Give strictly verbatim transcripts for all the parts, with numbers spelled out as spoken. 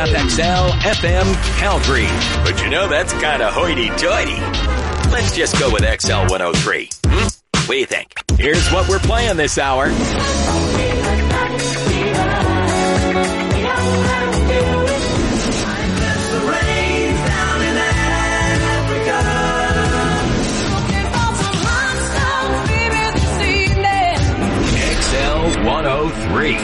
F X L F M Calgary. But you know that's kind of hoity-toity. Let's just go with X L one oh three. Hmm? What do you think? Here's what we're playing this hour. X L one oh three.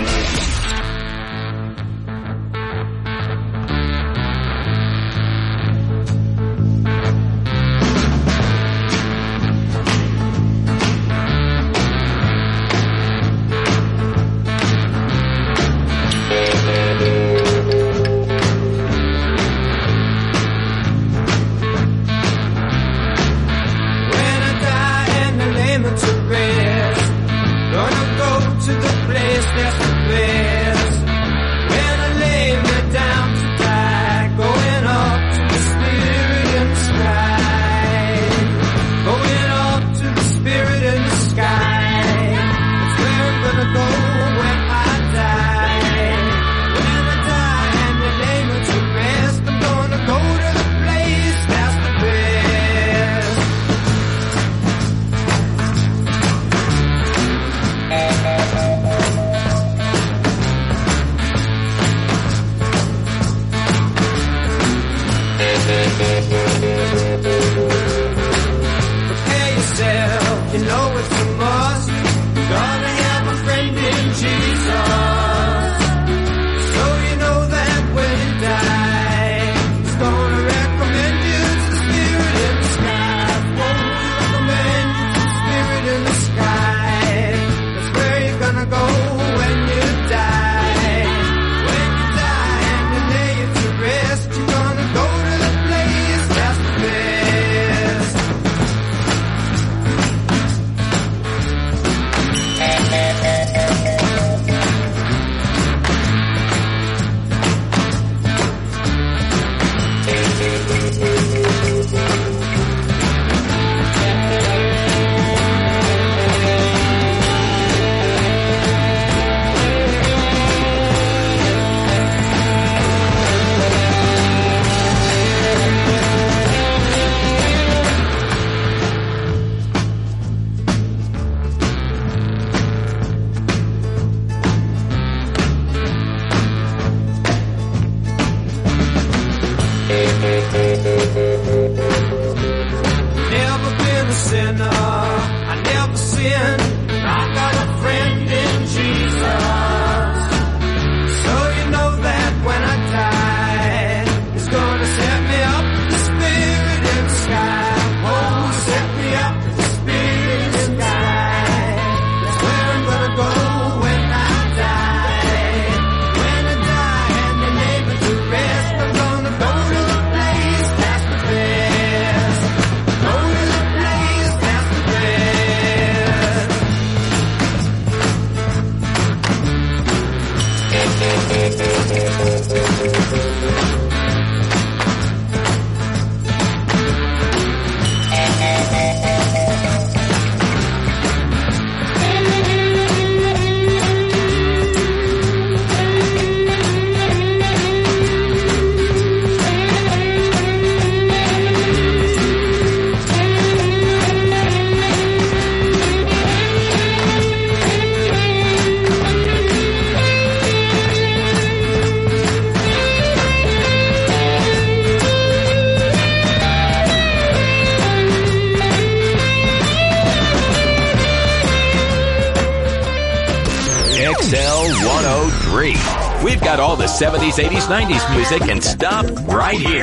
We've got all the seventies, eighties, nineties music, and stop right here.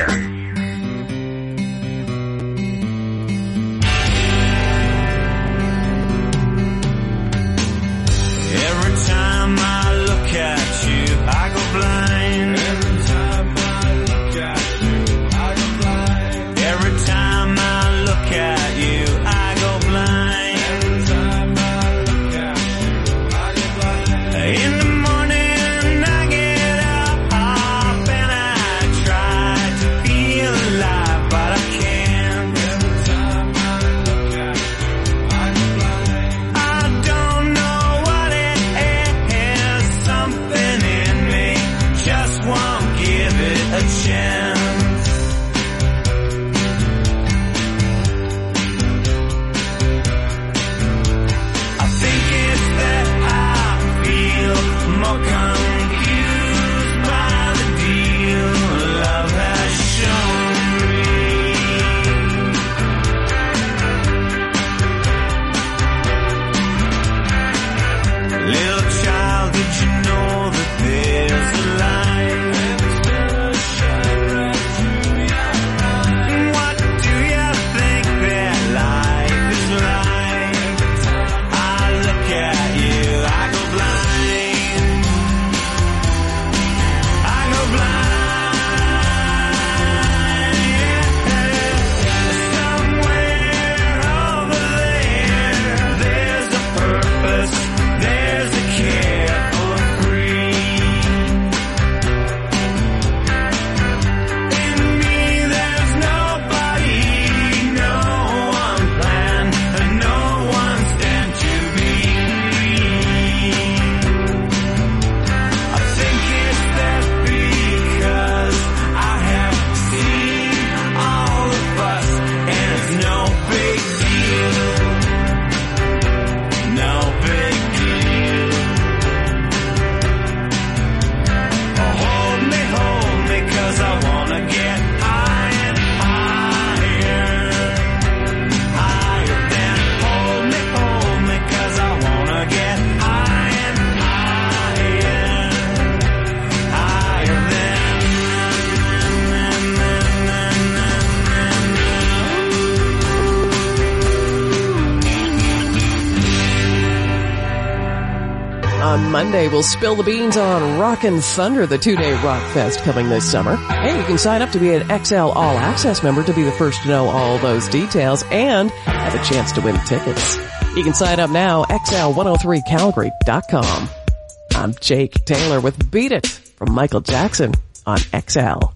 Every time I look at you, I go blind. Every time I look at you, I go blind. Every time I look at you, I go blind. Every time I look at you, I go blind. In the morning, I get up, up and I try to feel on Monday. We'll spill the beans on Rockin' Thunder, the two-day rock fest coming this summer. And you can sign up to be an X L All Access member to be the first to know all those details and have a chance to win tickets. You can sign up now, X L one oh three Calgary dot com. I'm Jake Taylor with Beat It from Michael Jackson on X L.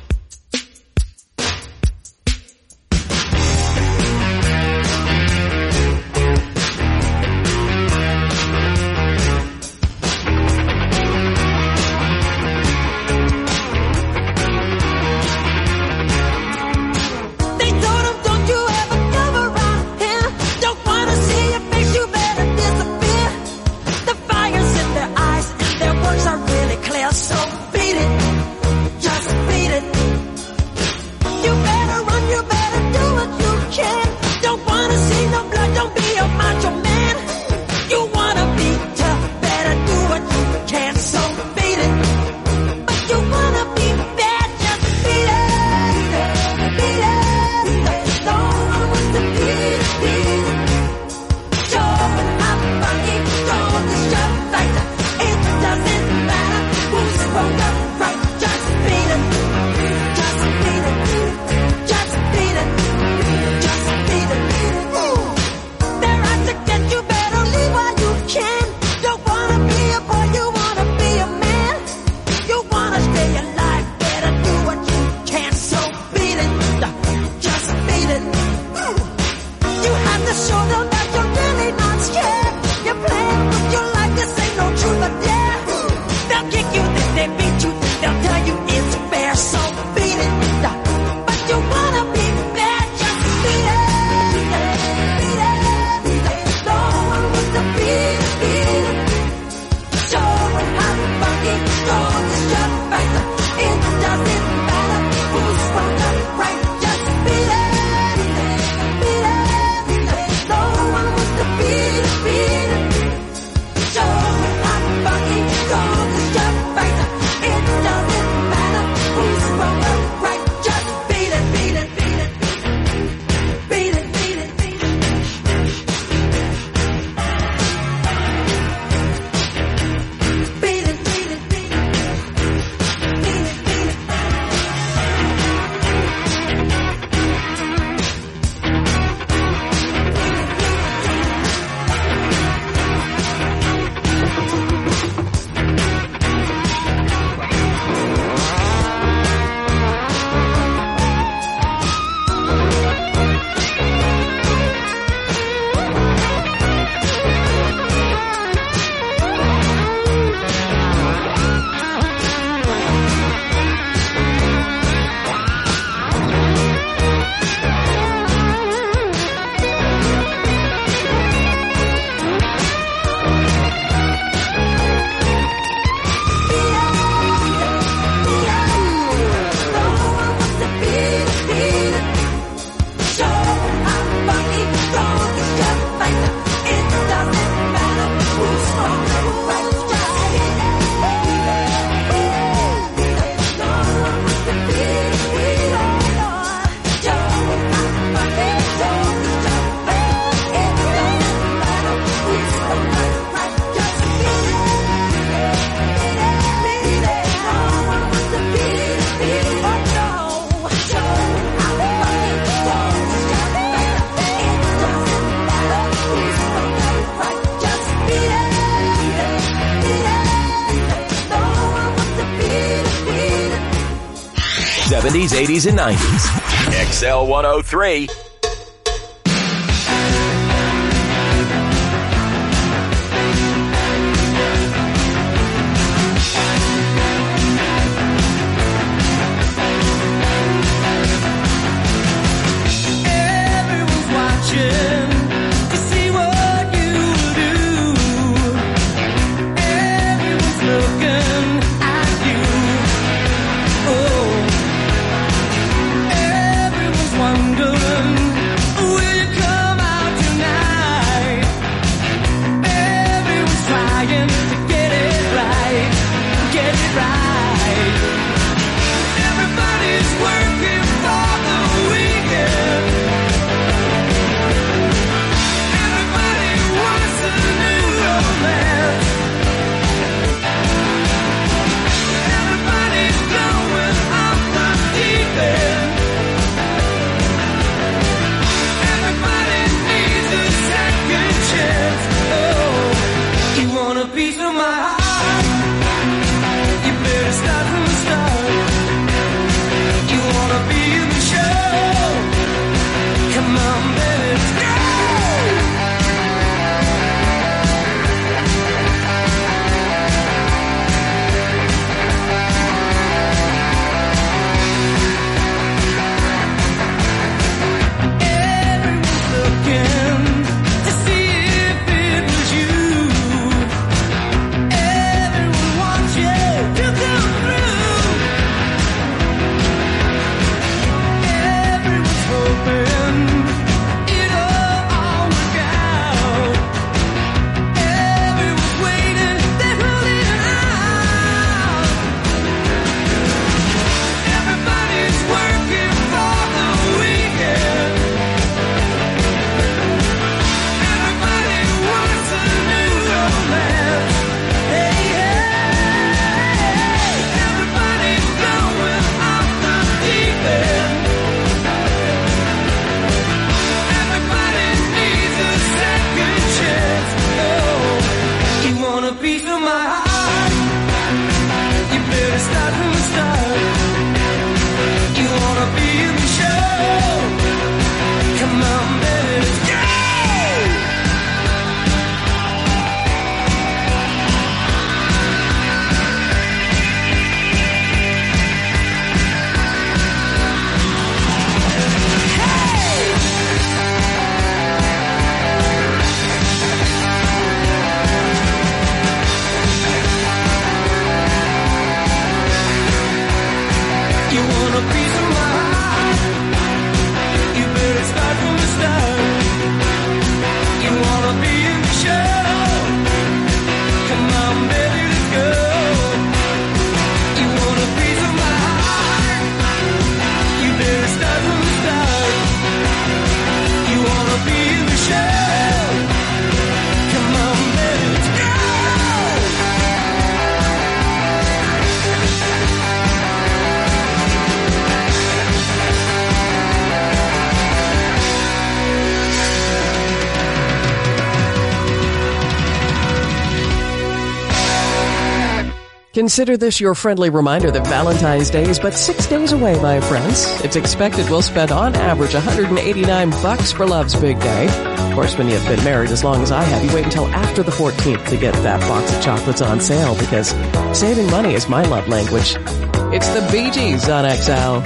seventies, eighties, and nineties. X L one oh three. Wondering Consider this your friendly reminder that Valentine's Day is but six days away, my friends. It's expected we'll spend on average one hundred eighty-nine bucks for Love's Big Day. Of course, when you've been married as long as I have, you wait until after the fourteenth to get that box of chocolates on sale because saving money is my love language. It's the Bee Gees on X L.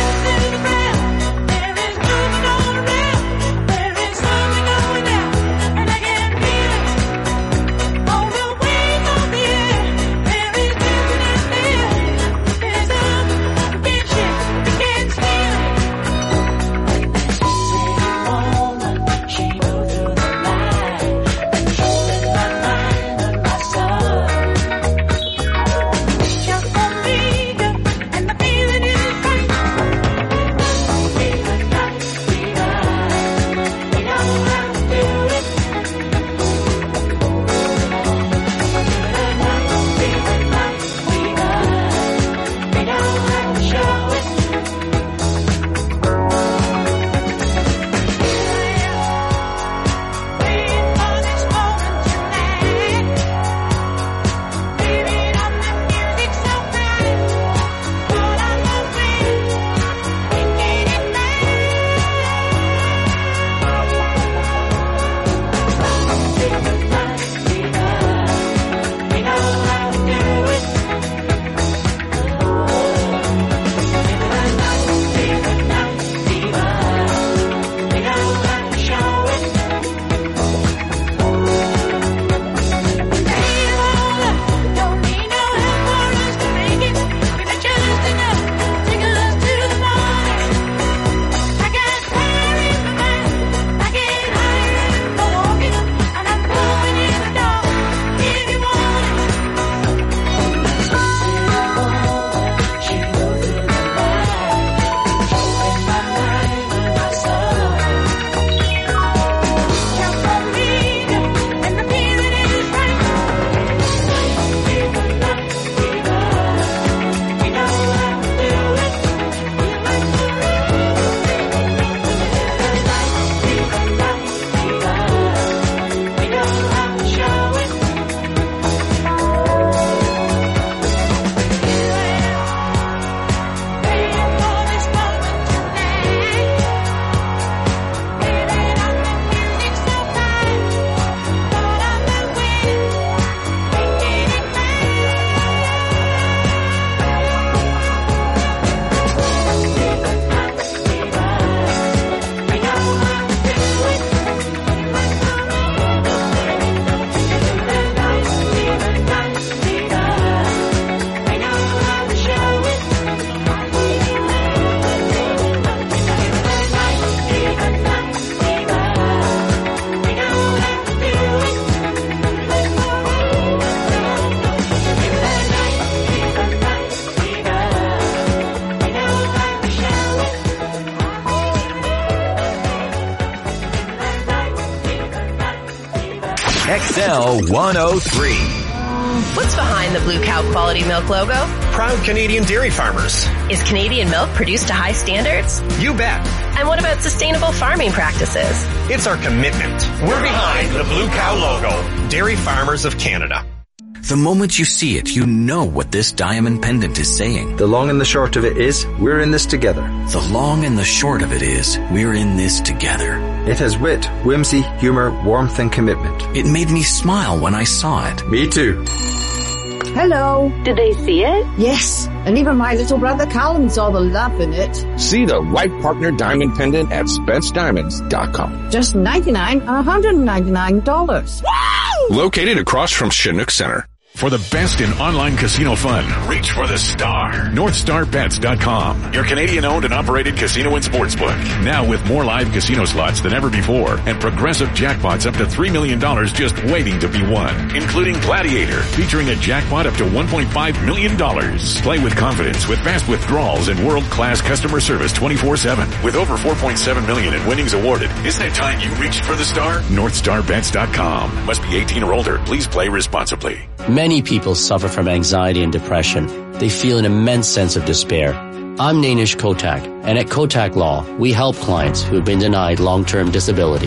X L one oh three. What's behind the Blue Cow Quality Milk logo? Proud Canadian dairy farmers. Is Canadian milk produced to high standards? You bet. And what about sustainable farming practices? It's our commitment. We're behind the Blue Cow logo. Dairy Farmers of Canada. The moment you see it, you know what this diamond pendant is saying. The long and the short of it is, we're in this together. The long and the short of it is, we're in this together. It has wit, whimsy, humor, warmth, and commitment. It made me smile when I saw it. Me too. Hello. Did they see it? Yes, and even my little brother Callum saw the love in it. See the right partner diamond pendant at spence diamonds dot com. Just ninety-nine dollars and one hundred ninety-nine dollars. Wow! Located across from Chinook Center. For the best in online casino fun, reach for the star. North Star Bets dot com, your Canadian-owned and operated casino and sportsbook. Now with more live casino slots than ever before and progressive jackpots up to three million dollars just waiting to be won, including Gladiator, featuring a jackpot up to one point five million dollars. Play with confidence with fast withdrawals and world-class customer service twenty-four seven. With over four point seven million dollars in winnings awarded, isn't it time you reached for the star? North Star Bets dot com. Must be eighteen or older. Please play responsibly. Many people suffer from anxiety and depression. They feel an immense sense of despair. I'm Nainish Kotak, and at Kotak Law, we help clients who have been denied long-term disability.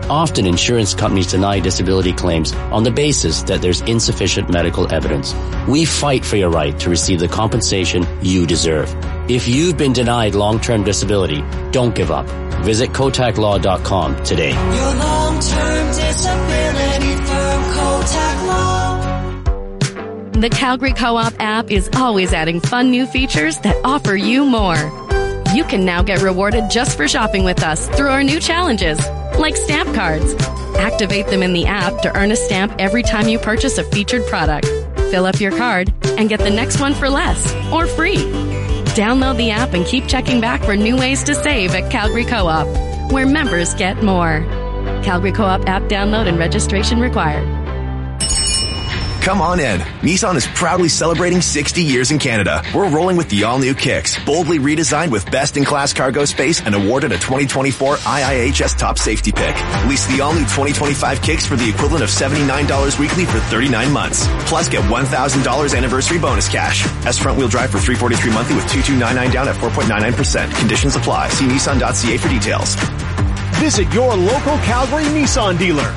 Often insurance companies deny disability claims on the basis that there's insufficient medical evidence. We fight for your right to receive the compensation you deserve. If you've been denied long-term disability, don't give up. Visit Kotak Law dot com today. Your long-term disability firm, Kotak Law. The Calgary Co-op app is always adding fun new features that offer you more. You can now get rewarded just for shopping with us through our new challenges, like stamp cards. Activate them in the app to earn a stamp every time you purchase a featured product. Fill up your card and get the next one for less or free. Download the app and keep checking back for new ways to save at Calgary Co-op, where members get more. Calgary Co-op app download and registration required. Come on in. Nissan is proudly celebrating sixty years in Canada. We're rolling with the all-new Kicks, boldly redesigned with best-in-class cargo space and awarded a twenty twenty-four I I H S Top Safety Pick. Lease the all-new twenty twenty-five Kicks for the equivalent of seventy-nine dollars weekly for thirty-nine months. Plus, get one thousand dollars anniversary bonus cash. S front-wheel drive for three hundred forty-three monthly with two thousand two hundred ninety-nine down at four point nine nine percent. Conditions apply. See Nissan dot C A for details. Visit your local Calgary Nissan dealer.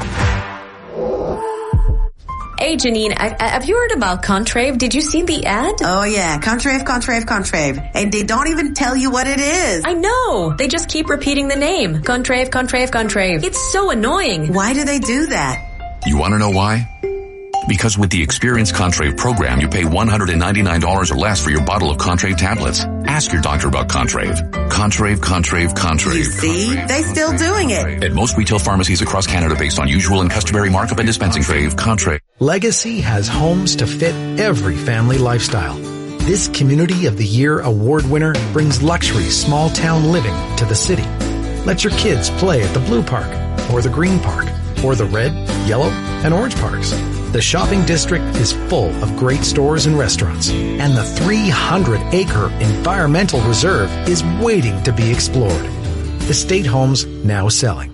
Hey, Janine, I, I, have you heard about Contrave? Did you see the ad? Oh, yeah. Contrave, Contrave, Contrave. And they don't even tell you what it is. I know. They just keep repeating the name. Contrave, Contrave, Contrave. It's so annoying. Why do they do that? You want to know why? Because with the Experience Contrave program, you pay one hundred ninety-nine dollars or less for your bottle of Contrave tablets. Ask your doctor about Contrave. Contrave, Contrave, Contrave. You see? Contrave, they still Contrave, doing Contrave. it. At most retail pharmacies across Canada based on usual and customary markup and dispensing Contrave, Contrave. Legacy has homes to fit every family lifestyle. This Community of the Year award winner brings luxury small town living to the city. Let your kids play at the Blue Park or the Green Park or the Red, Yellow, and Orange Parks. The shopping district is full of great stores and restaurants, and the three hundred acre environmental reserve is waiting to be explored. Estate homes now selling.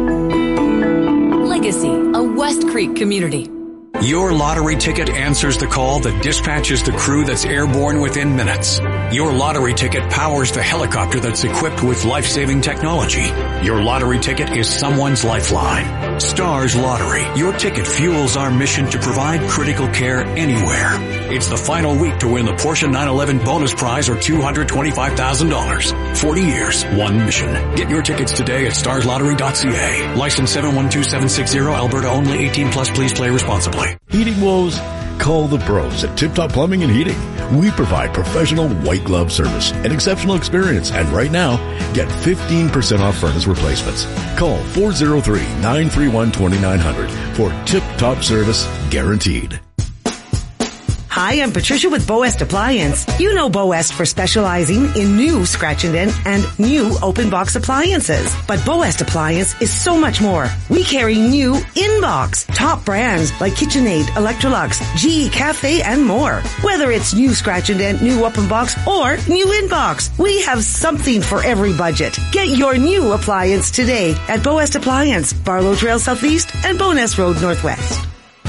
Legacy, a West Creek community. Your lottery ticket answers the call that dispatches the crew that's airborne within minutes. Your lottery ticket powers the helicopter that's equipped with life-saving technology. Your lottery ticket is someone's lifeline. Stars Lottery. Your ticket fuels our mission to provide critical care anywhere. It's the final week to win the Porsche nine eleven bonus prize or two hundred twenty-five thousand dollars. forty years, one mission. Get your tickets today at stars lottery dot c a. License seven one two seven six zero, Alberta only, eighteen plus, please play responsibly. Heating woes? Call the pros at Tip Top Plumbing and Heating. We provide professional white glove service and exceptional experience. And right now, get fifteen percent off furnace replacements. Call four oh three, nine three one, two nine zero zero for Tip Top service guaranteed. Hi, I'm Patricia with Boest Appliance. You know Boest for specializing in new scratch and dent and new open box appliances. But Boest Appliance is so much more. We carry new in-box, top brands like KitchenAid, Electrolux, G E Cafe, and more. Whether it's new scratch and dent, new open box, or new in-box, we have something for every budget. Get your new appliance today at Boest Appliance, Barlow Trail Southeast and Bowness Road Northwest.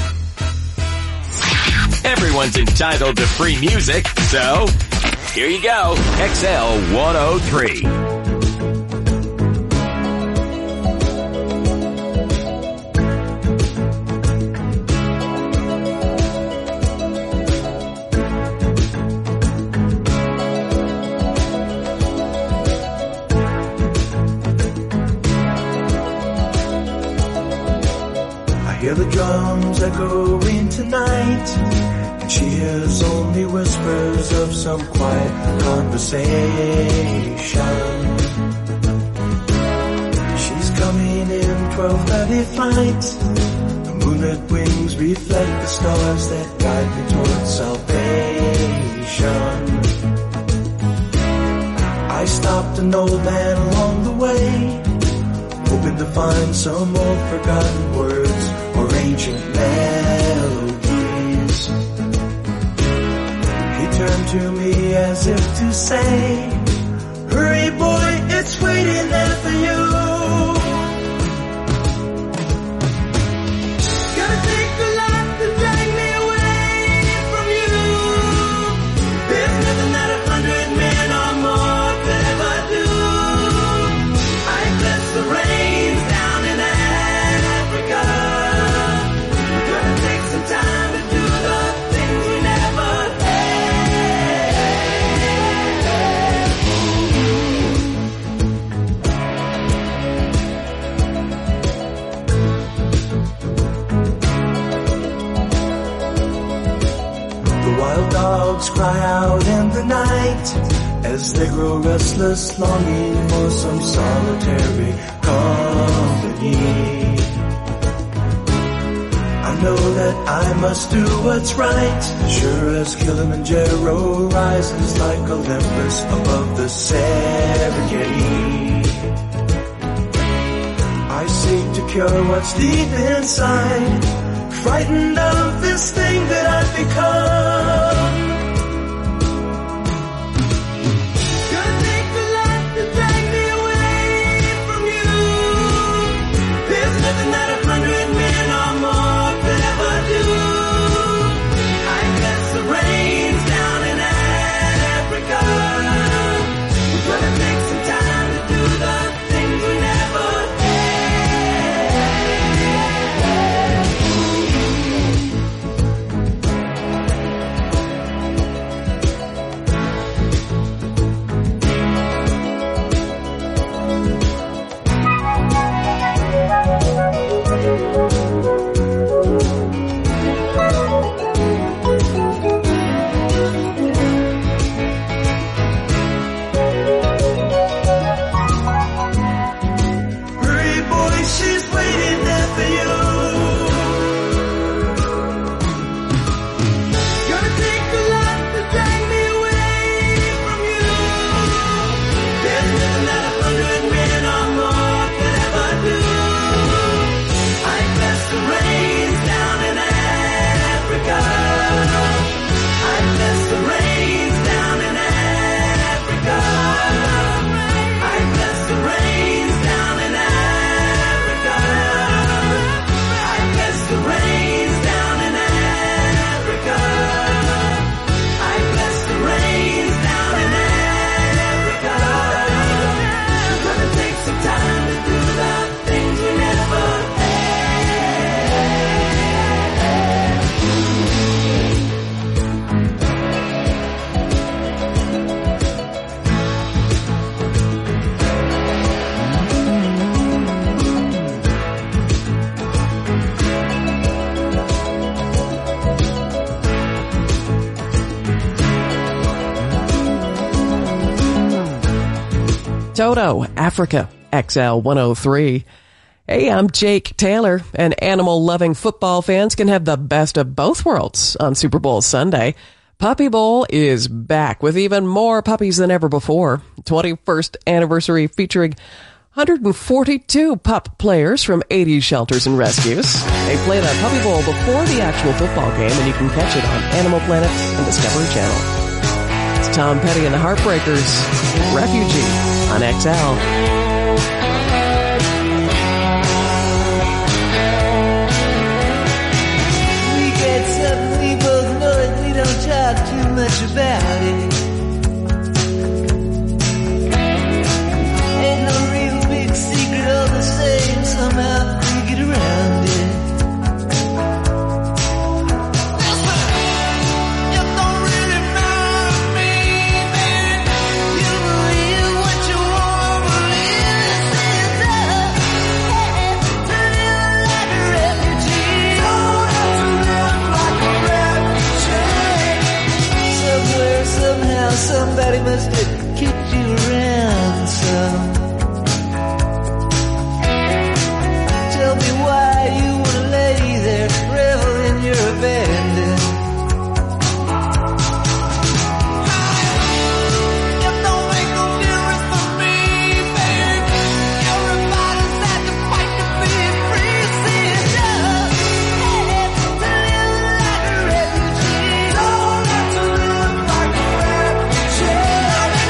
Everyone's entitled to free music, so here you go. X L one oh three. I hear the drums echoing tonight. She hears only whispers of some quiet conversation. She's coming in twelve thirty flight. The moonlit wings reflect the stars that guide me towards salvation. I stopped an old man along the way, hoping to find some old forgotten words or ancient melodies. Turned to me as if to say, hurry boy, it's waiting there for you. Gotta take the life to drag me away from you. There's nothing that a hundred men or more could ever do. I press the reins down in dogs cry out in the night as they grow restless, longing for some solitary company. I know that I must do what's right, sure as Kilimanjaro rises like Olympus above the Serengeti. I seek to cure what's deep inside, frightened of this thing that I've become. Gonna take the light to drag me away from you. There's nothing that a hundred men or more could ever do. I guess the rain's down in Africa. We're gonna take some time to do the things we never Toto, Africa, X L one oh three. Hey, I'm Jake Taylor, and animal-loving football fans can have the best of both worlds on Super Bowl Sunday. Puppy Bowl is back with even more puppies than ever before. twenty-first anniversary featuring one hundred forty-two pup players from eighty shelters and rescues. They played on Puppy Bowl before the actual football game, and you can catch it on Animal Planet and Discovery Channel. It's Tom Petty and the Heartbreakers, Refugee on X L. We get something, we both know it, we don't talk too much about it. Ain't no real big secret, all the same, somehow we get around it. Somebody must have kicked you around some. Tell me why you wanna lay there, revel in your abandon. It don't make no difference for me, baby. Everybody's had to fight to be free. See it does. Hey, to live like a refugee. Don't have to live like a refugee.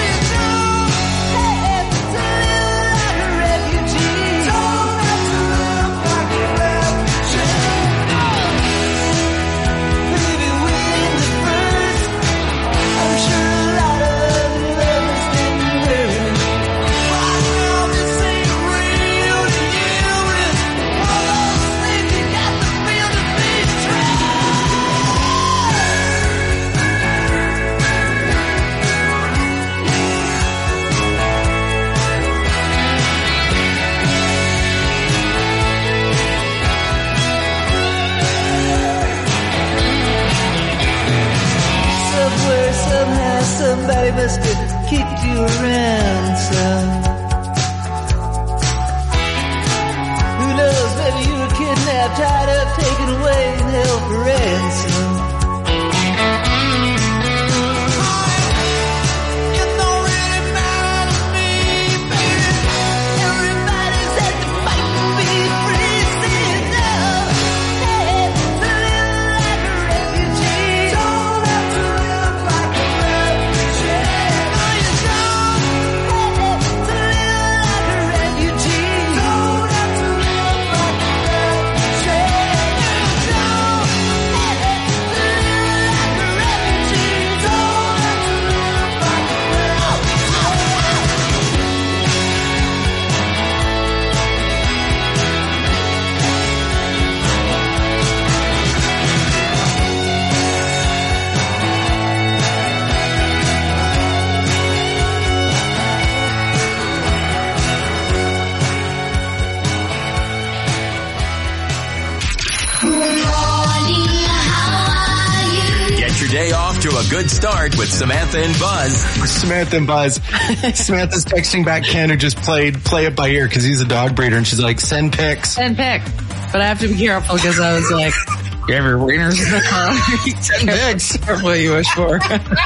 somebody must have kicked you around some. Who knows, maybe you were kidnapped, tied up, taken away, and held for ransom. Day off to a good start with Samantha and Buzz. Samantha and Buzz. Samantha's texting back Ken, who just played Play It By Ear because he's a dog breeder, and she's like, send pics. Send pic. But I have to be careful because I was like, you have your wieners in the car? Send pics. Careful what you wish for.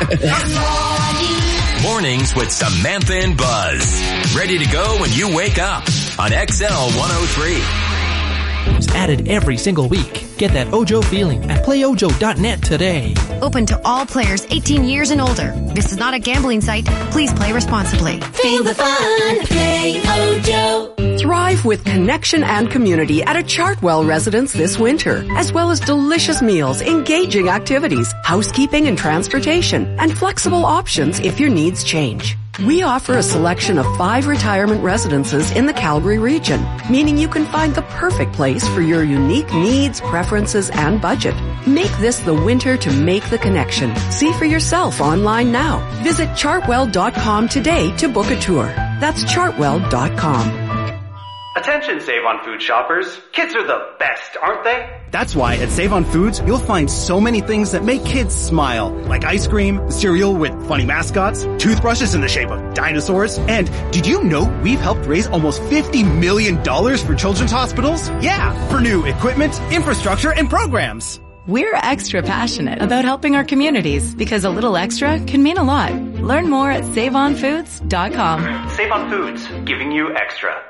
Mornings with Samantha and Buzz. Ready to go when you wake up on X L one oh three. Added every single week. Get that Ojo feeling at play ojo dot net today. Open to all players eighteen years and older. This is not a gambling site. Please play responsibly. Feel the fun. Play Ojo. Thrive with connection and community at a Chartwell residence this winter, as well as delicious meals, engaging activities, housekeeping and transportation, and flexible options if your needs change. We offer a selection of five retirement residences in the Calgary region, meaning you can find the perfect place for your unique needs, preferences, and budget. Make this the winter to make the connection. See for yourself online now. Visit chartwell dot com today to book a tour. That's chartwell dot com. Attention Save On Food shoppers. Kids are the best, aren't they? That's why at Save On Foods, you'll find so many things that make kids smile. Like ice cream, cereal with funny mascots, toothbrushes in the shape of dinosaurs. And did you know we've helped raise almost fifty million dollars for children's hospitals? Yeah, for new equipment, infrastructure, and programs. We're extra passionate about helping our communities because a little extra can mean a lot. Learn more at save on foods dot com. Save On Foods, giving you extra.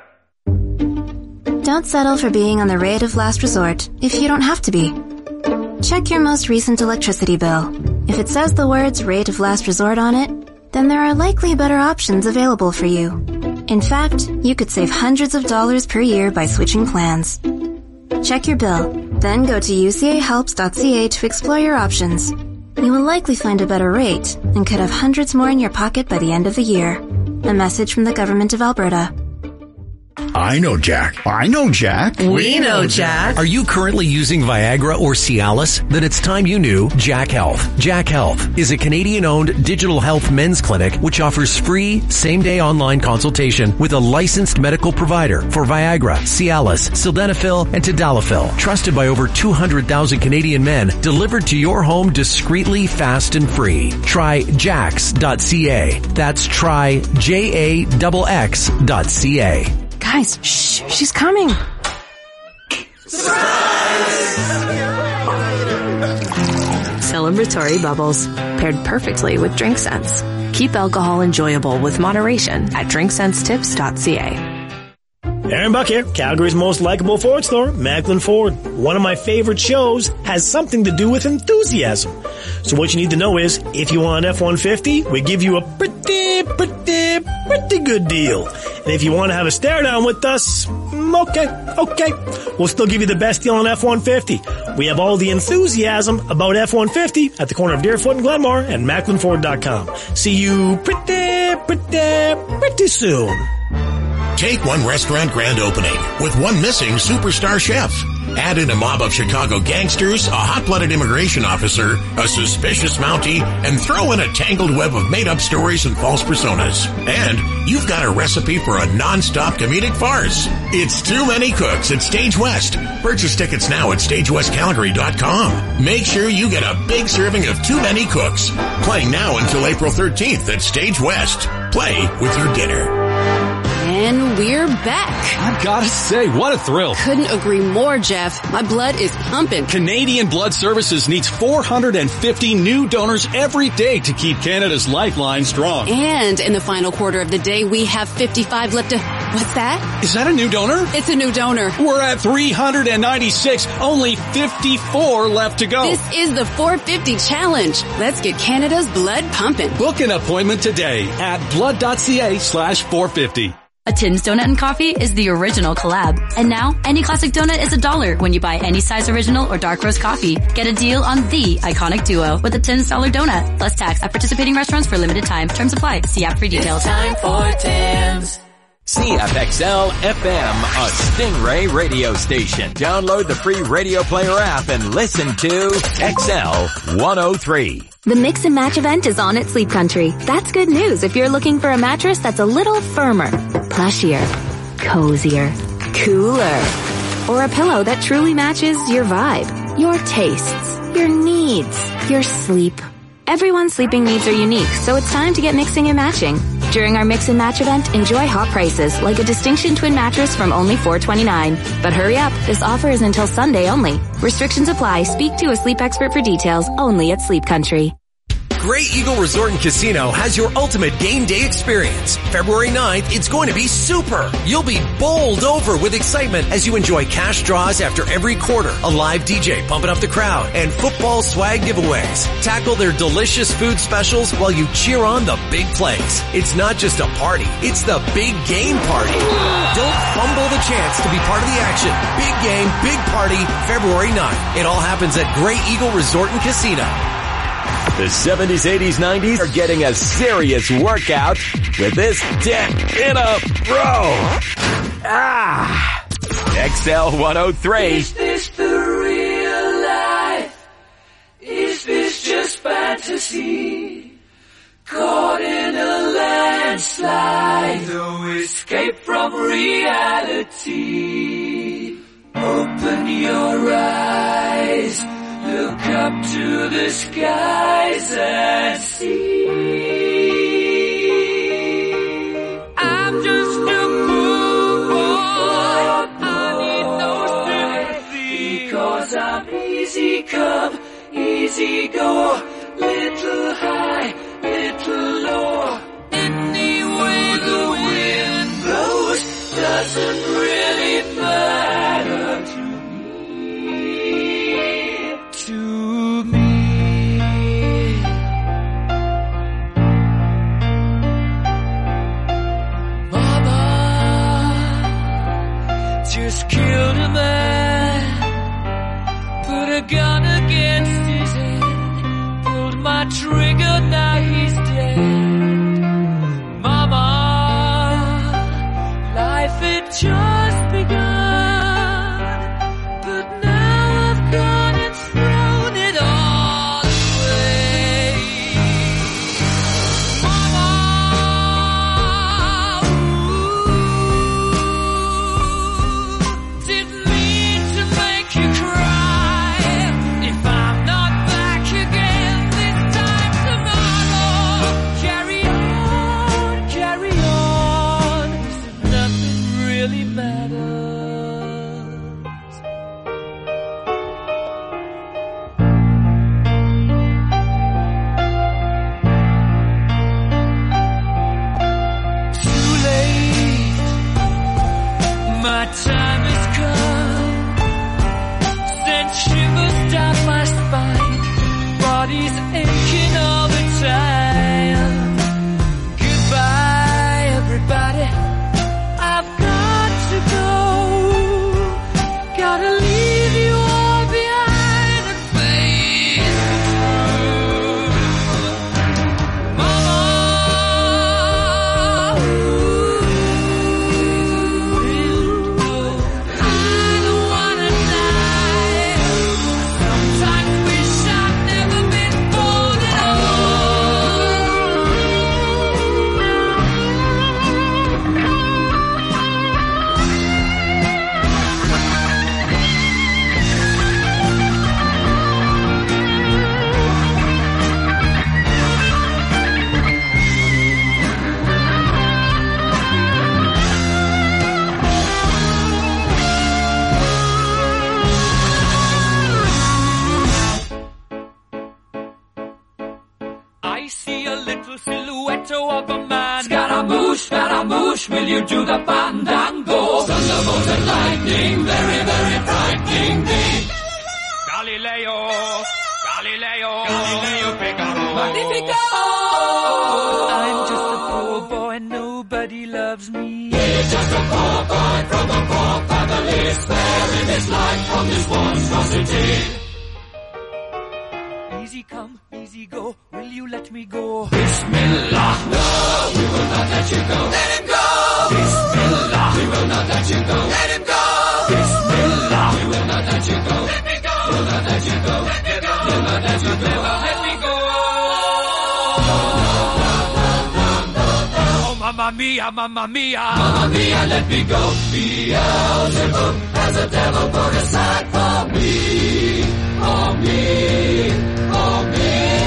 Don't settle for being on the rate of last resort if you don't have to be. Check your most recent electricity bill. If it says the words rate of last resort on it, then there are likely better options available for you. In fact, you could save hundreds of dollars per year by switching plans. Check your bill, then go to u c a helps dot c a to explore your options. You will likely find a better rate and could have hundreds more in your pocket by the end of the year. A message from the Government of Alberta. I know Jack. I know Jack. We know Jack. Are you currently using Viagra or Cialis? Then it's time you knew Jack Health. Jack Health is a Canadian-owned digital health men's clinic which offers free same-day online consultation with a licensed medical provider for Viagra, Cialis, Sildenafil, and Tadalafil. Trusted by over two hundred thousand Canadian men, delivered to your home discreetly, fast, and free. Try jax dot c a. That's try J A X X dot C A. Guys, shh, she's coming. Celebratory bubbles, paired perfectly with Drink Sense. Keep alcohol enjoyable with moderation at drink sense tips dot c a. Aaron Buck here, Calgary's most likable Ford store, Macklin Ford. One of my favorite shows has something to do with enthusiasm. So what you need to know is, if you want an F one fifty, we give you a pretty, pretty, pretty good deal. And if you want to have a stare down with us, okay, okay, we'll still give you the best deal on F one fifty. We have all the enthusiasm about F one fifty at the corner of Deerfoot and Glenmore and macklin ford dot com. See you pretty, pretty, pretty soon. Take one restaurant grand opening with one missing superstar chef. Add in a mob of Chicago gangsters, a hot-blooded immigration officer, a suspicious Mountie, and throw in a tangled web of made-up stories and false personas. And you've got a recipe for a non-stop comedic farce. It's Too Many Cooks at Stage West. Purchase tickets now at stage west calgary dot com. Make sure you get a big serving of Too Many Cooks. Playing now until April thirteenth at Stage West. Play with your dinner. And we're back. I've got to say, what a thrill. Couldn't agree more, Jeff. My blood is pumping. Canadian Blood Services needs four hundred fifty new donors every day to keep Canada's lifeline strong. And in the final quarter of the day, we have fifty-five left to... What's that? Is that a new donor? It's a new donor. We're at three hundred ninety-six, only fifty-four left to go. This is the four fifty challenge. Let's get Canada's blood pumping. Book an appointment today at blood.ca slash 450. A Tim's Donut and Coffee is the original collab. And now, any classic donut is a dollar when you buy any size original or dark roast coffee. Get a deal on the iconic duo with a Tim's Dollar Donut. Plus tax at participating restaurants for limited time. Terms apply. See app for details. It's time for Tim's. C F X L F M, a Stingray radio station. Download the free Radio Player app and listen to X L one oh three. The Mix and Match event is on at Sleep Country. That's good news if you're looking for a mattress that's a little firmer, plushier, cozier, cooler, or a pillow that truly matches your vibe, your tastes, your needs, your sleep. Everyone's sleeping needs are unique, so it's time to get mixing and matching. During our Mix and Match event, enjoy hot prices like a Distinction Twin mattress from only four twenty-nine. But hurry up, this offer is until Sunday only. Restrictions apply. Speak to a sleep expert for details only at Sleep Country. Great Eagle Resort and Casino has your ultimate game day experience. February ninth, it's going to be super. You'll be bowled over with excitement as you enjoy cash draws after every quarter, a live D J pumping up the crowd, and football swag giveaways. Tackle their delicious food specials while you cheer on the big plays. It's not just a party, it's the big game party. Don't fumble the chance to be part of the action. Big game, big party, February ninth. It all happens at Great Eagle Resort and Casino. The seventies, eighties, nineties are getting a serious workout with this Debt in a Row. Ah! X L one oh three. Is this the real life? Is this just fantasy? Caught in a landslide, no escape from reality. Open your eyes. Look up to the skies and see. I'm just a poor boy. I need no sympathy. Because I'm easy come, easy go. Little high, little low. Any way the wind blows doesn't really matter to me. To me. Mama just killed a man, put a gun against his head, pulled my trigger, now he's dead. Mama, life had just begun, but now I've gone and thrown it all away. Mama, ooh, didn't mean to make you cry. If I'm not back again this time tomorrow, carry on, carry on, as if nothing really matters. Too late, my time has come. Sent shivers down my spine, body's aching all the time. Goodbye, everybody, I've got to go. Gotta leave you all behind and face the truth. Mama, ooh, I don't wanna die. The silhouette of a man. Scaramouche, Scaramouche, will you do the fandango? Thunderbolt and lightning, very, very frightening me. Galileo, Galileo, Galileo Figaro. Magnifico! I'm just a poor boy, nobody loves me. He's just a poor boy from a poor family, sparing his life from this monstrosity. Easy come, easy go, will you let me go? Bismillah, no, we will not let you go. Let him go! Bismillah, we will not let you go. Let him go! Bismillah, we will not let you go. Let me go! We'll not let you go. Let me go! We'll not let you go. Let me go! Oh, mamma mia, mamma mia, mamma mia, let me go. Beelzebub has a devil put aside for me, for me, for me.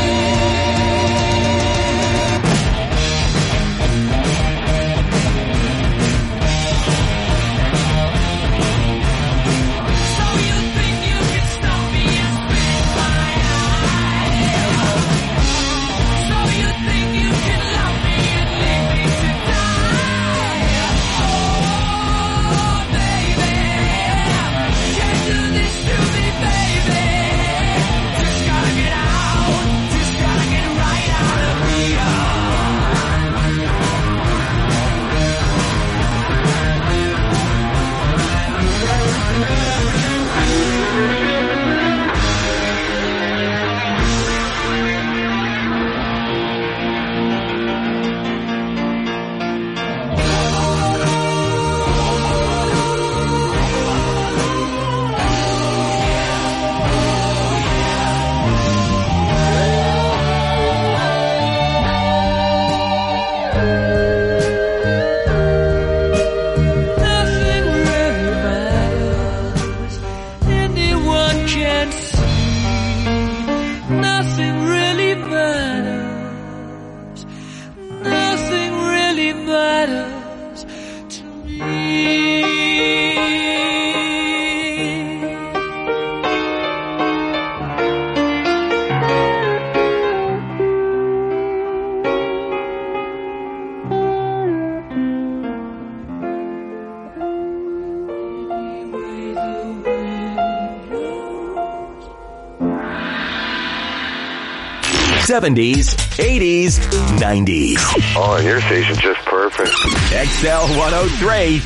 seventies, eighties, nineties. Oh, your station's just perfect. X L one oh three.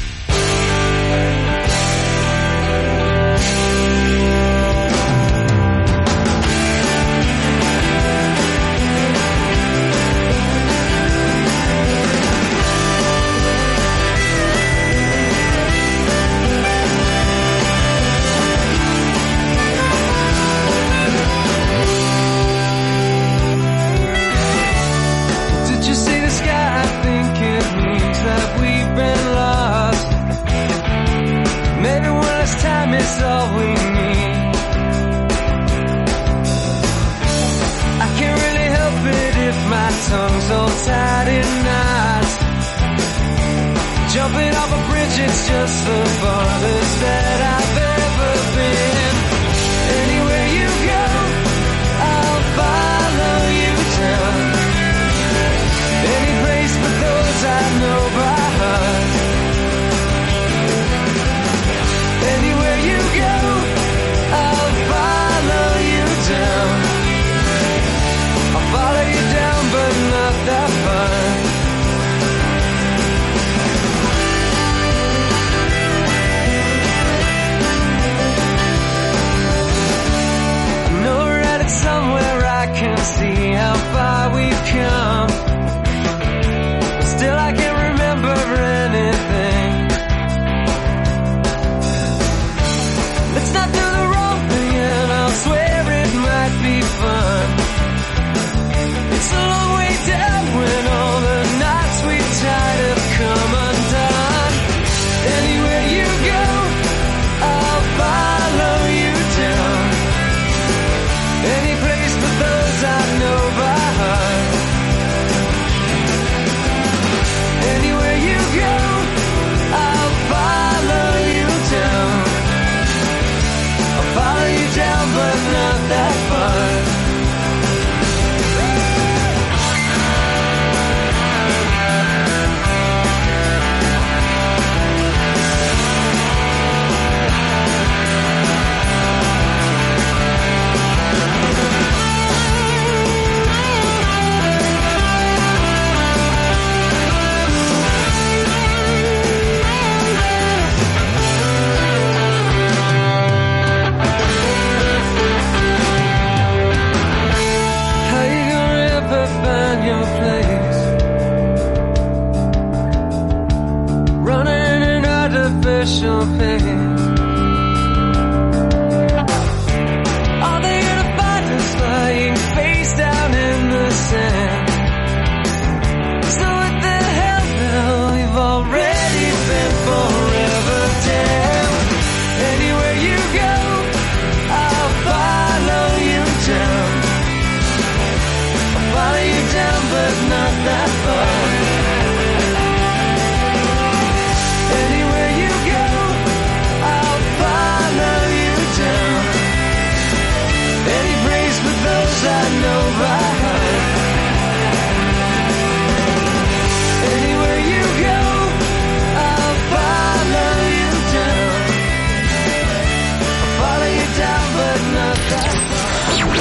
Any place but those I know by heart.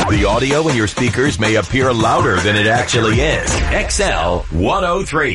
The audio in your speakers may appear louder than it actually is. X L one oh three.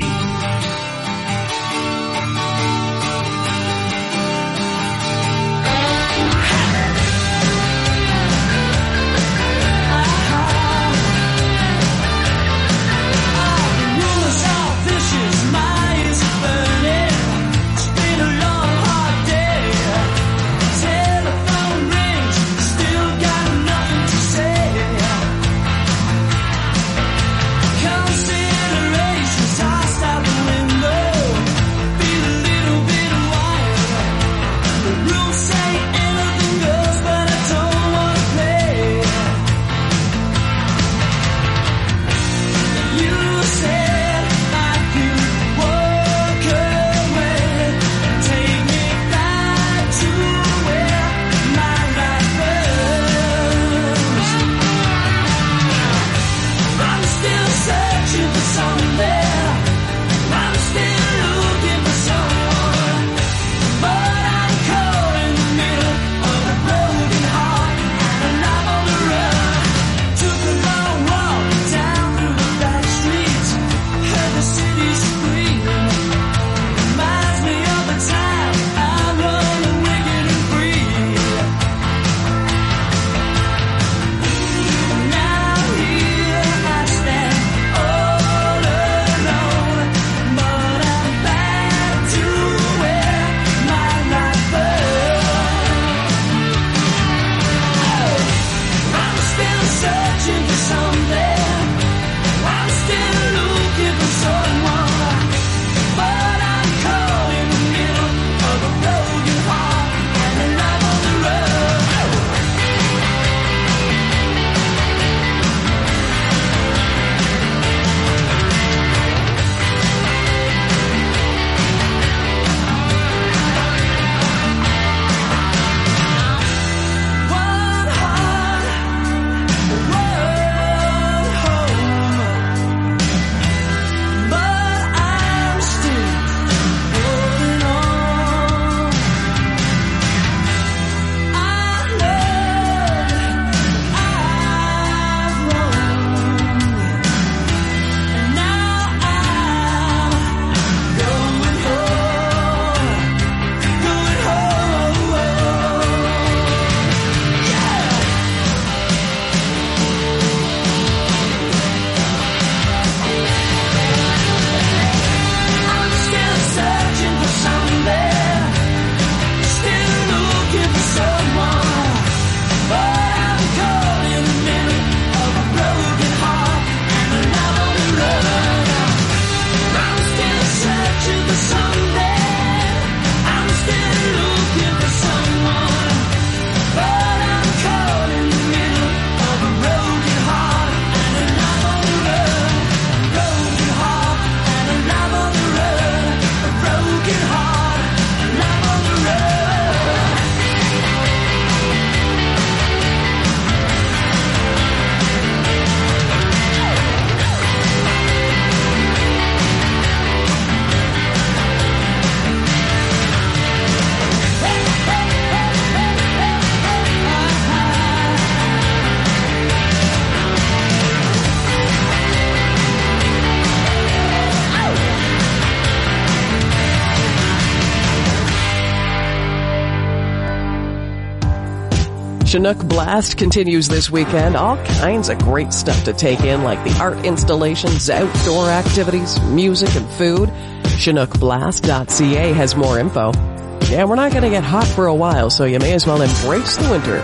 Chinook Blast continues this weekend. All kinds of great stuff to take in, like the art installations, outdoor activities, music, and food. Chinook Blast dot C A has more info. Yeah, we're not going to get hot for a while, so you may as well embrace the winter.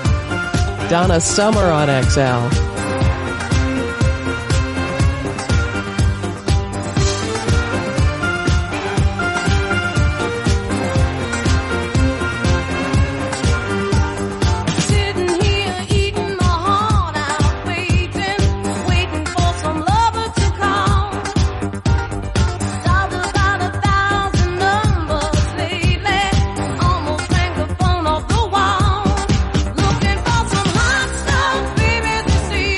Donna Summer on X L. See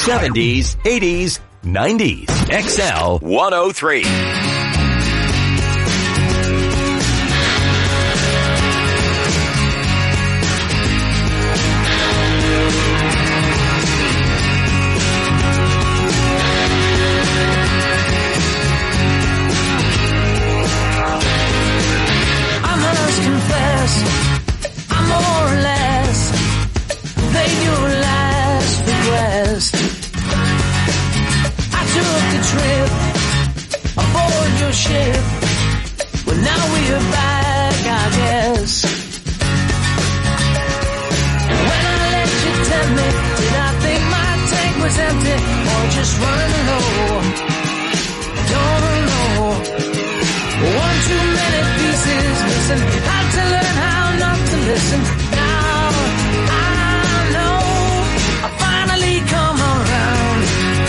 seventies, eighties, nineties. X L one oh three. I'm more or less than your last request. I took the trip aboard your ship. Well, now we're back, I guess. When I let you tempt me, did I think my tank was empty or just running low? Don't know. One too many pieces missing. Had to learn how not to listen. Now I know I finally come around,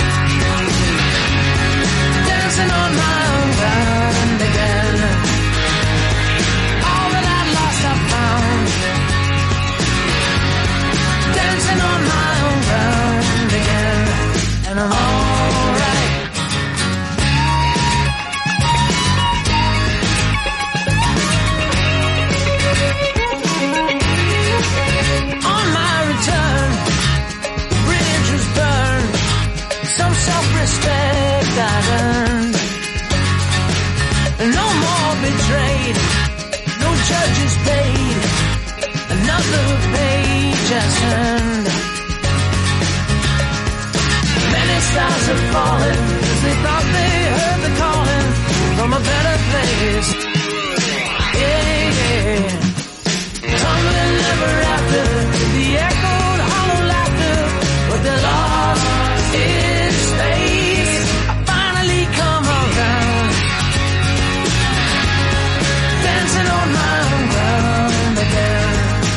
dancing on my own ground again. All that I lost I found, dancing on my own ground again. And I'm alright. Self-respect I earned. No more betrayed. No judges paid. Another page I turned. Many stars have fallen as they thought they heard the calling from a better place. Yeah, yeah. Tumbling ever after the echoed hollow laughter, but the lost is space. I finally come around, dancing on my own ground again.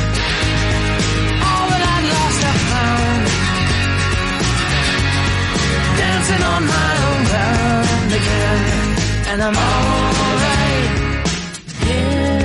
All that I'd lost I found, dancing on my own ground again. And I'm alright, yeah.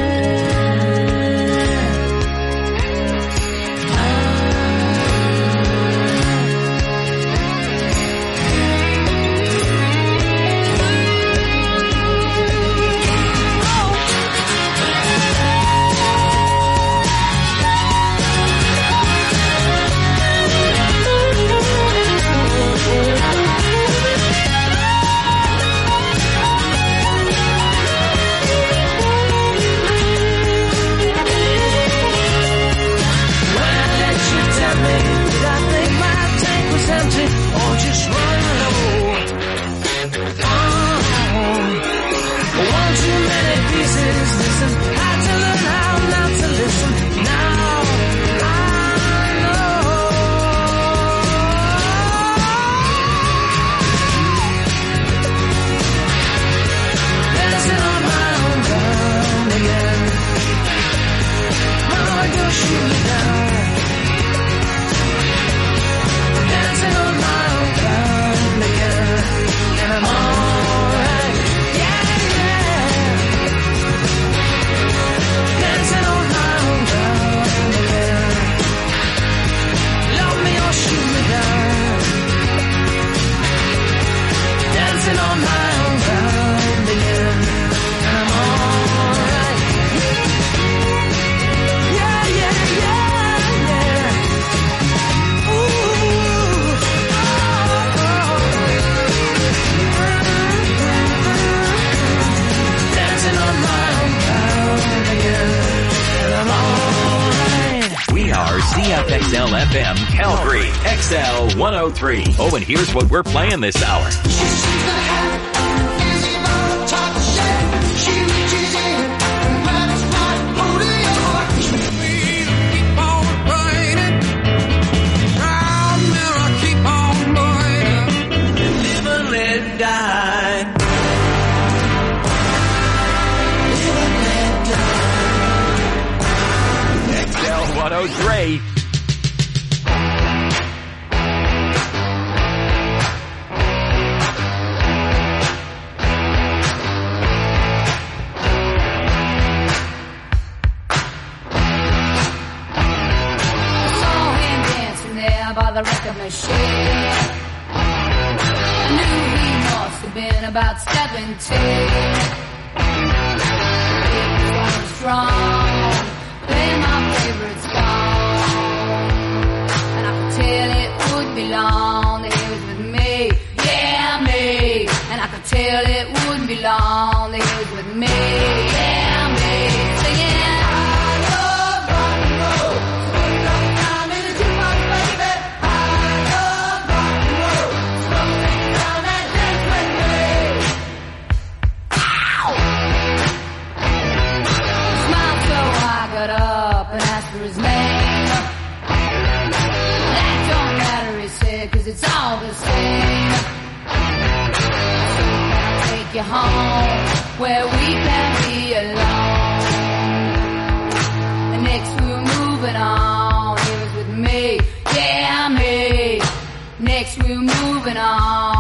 X L F M Calgary, X L one oh three. Oh, and here's what we're playing this hour. one oh three. By the record machine. I knew he must have been about seventeen. He was going strong, playing my favorite song. And I could tell it would be long that he was with me, yeah, me. And I could tell it wouldn't be long that he was with me, yeah, me. Singing, I love rock and roll. Put it on time in the jukebox, baby. I love rock and roll. So take it down and dance with me. Ow! He smiled so I got up and asked for his name. That don't matter, he said, 'cause it's all the same. Take you home where we can be alone. And next we're moving on. He was with me, yeah, me. Next we're moving on.